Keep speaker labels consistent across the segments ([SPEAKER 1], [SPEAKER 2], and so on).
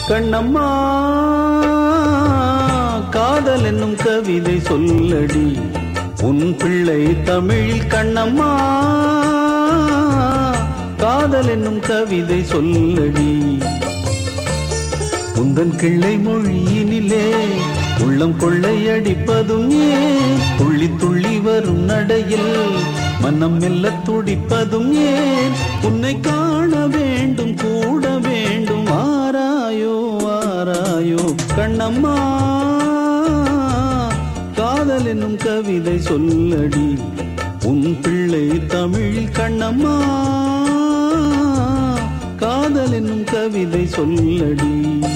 [SPEAKER 1] கண்ணம்மா காதல் என்னும் கவிதை சொல்லடி உன் பிள்ளை தமிழில். கண்ணம்மா காதல் என்னும் கவிதை சொல்லடி. உந்தன் கிள்ளை மொழியினிலே உள்ளம் கொள்ளையடிப்பதும் ஏன், துள்ளி துள்ளி வரும் நடையில் மனம் மெல்ல துடிப்பதும் ஏன், உன்னை காண வேண்டும் கூட வேண்டும் வாராயோ வாராயோ. கண்ணம்மா காதல் என்னும் கவிதை சொல்லடி உன் பிள்ளை தமிழில். கண்ணம்மா காதல் என்னும் கவிதை சொல்லடி.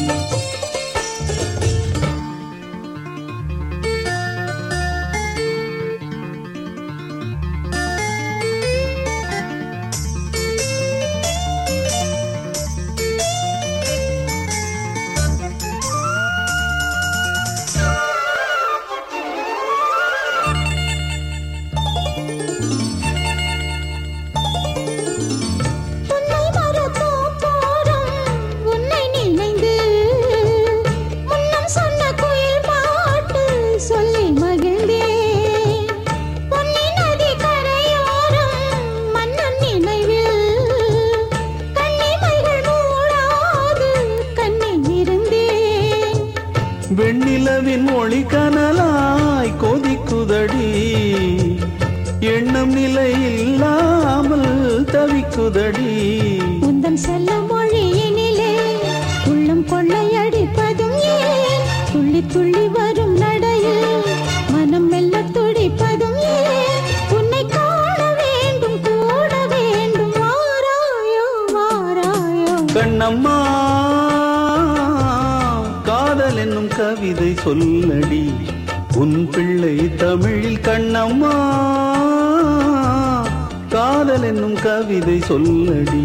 [SPEAKER 1] வெண்ணிலவின் ஒளி கனலாய் கொதிக்குதடி, எண்ணம் நிலை இல்லாமல் தவிக்குதடி.
[SPEAKER 2] உந்தன் செல்ல மொழியினிலே உள்ளம் கொள்ளையடிப்பதும் ஏன், துள்ளி துள்ளி வரும் நடையில் மனம் மெல்ல துடிப்பதும் ஏன், உன்னை காண வேண்டும் கூட வேண்டும் வாராயோ வாராயோ.
[SPEAKER 1] கண்ணம்மா காதல் என்னும் கவிதை சொல்லடி உன் பிள்ளை தமிழில். கண்ணம்மா காதல் என்னும் கவிதை சொல்லடி.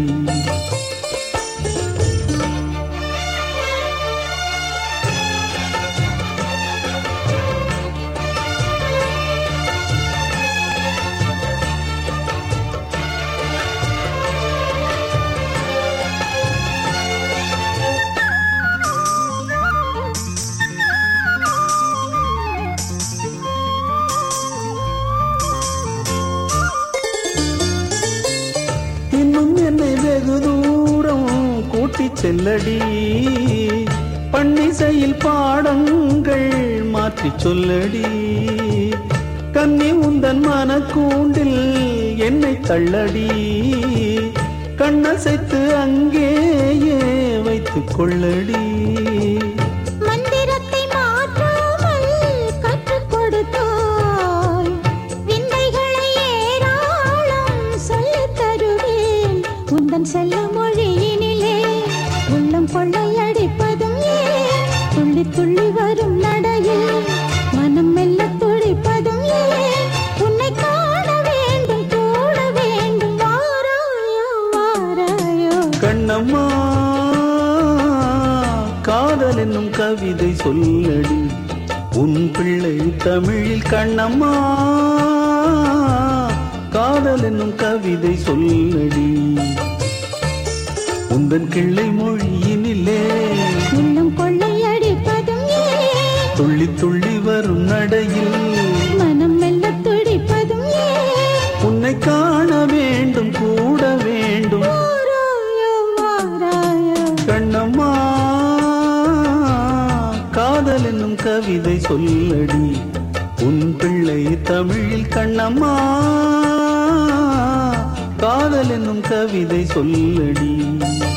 [SPEAKER 1] இன்னும் என்னை வெகு தூரம் கூட்டிச் செல்லடி, பன்னிசையில் பாடங்கள் மாற்றிச் சொல்லடி. கன்னி உந்தன் மனக்கூண்டில் என்னை தள்ளடி, கண்ணசைத்து அங்கேயே வைத்துக் கொள்ளடி.
[SPEAKER 2] செல்ல மொழியினிலே உள்ளம் கொள்ளையடிப்பதும் ஏன், துள்ளி துள்ளி வரும் நடையில் மனம் மெல்ல துடிப்பதும் ஏன், உன்னை காண வேண்டும் கூட வேண்டும் வாராயோ வாராயோ.
[SPEAKER 1] கண்ணம்மா காதல் என்னும் கவிதை சொல்லடி உன் பிள்ளை தமிழில். கண்ணம்மா காதல் என்னும் கவிதை சொல்லடி. உந்தன் கிள்ளை மொழியினிலே
[SPEAKER 2] உள்ளம் கொள்ளையடிப்பதும் ஏன்,
[SPEAKER 1] துள்ளி துள்ளி வரும் நடையில்
[SPEAKER 2] மனம் மெல்ல துடிப்பதும் ஏன்,
[SPEAKER 1] உன்னை காண வேண்டும் கூட வேண்டும்
[SPEAKER 2] வாராயோ வாராயோ.
[SPEAKER 1] கண்ணம்மா காதல் என்னும் கவிதை சொல்லடி உன் பிள்ளை தமிழில். கண்ணம்மா காதல் என்னும் கவிதை சொல்லடி.